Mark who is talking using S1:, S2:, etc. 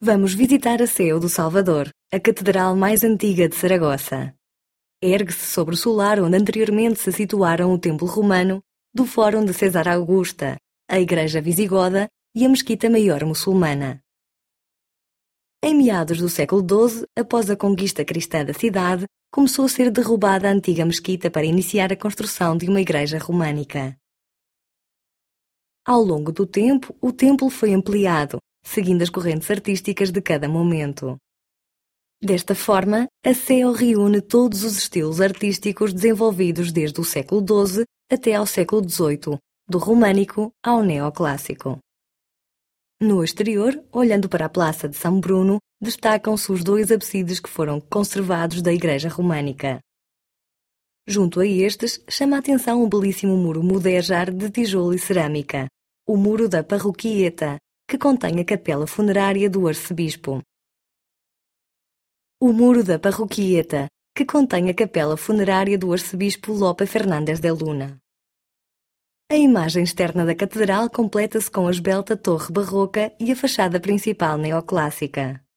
S1: Vamos visitar a Sé do Salvador, a catedral mais antiga de Saragoça. Ergue-se sobre o solar onde anteriormente se situaram o Templo Romano, do Fórum de César Augusta, a Igreja Visigoda e a Mesquita Maior Muçulmana. Em meados do século XII, após a conquista cristã da cidade, começou a ser derrubada a antiga mesquita para iniciar a construção de uma igreja românica. Ao longo do tempo, o templo foi ampliado, seguindo as correntes artísticas de cada momento. Desta forma, a Sé reúne todos os estilos artísticos desenvolvidos desde o século XII até ao século XVIII, do românico ao neoclássico. No exterior, olhando para a Praça de São Bruno, destacam-se os dois absides que foram conservados da igreja românica. Junto a estes, chama a atenção o belíssimo muro mudéjar de tijolo e cerâmica, o Muro da Parroquieta, que contém a capela funerária do arcebispo. O Muro da Parroquieta, que contém a capela funerária do arcebispo Lope Fernández de Luna. A imagem externa da catedral completa-se com a esbelta torre barroca e a fachada principal neoclássica.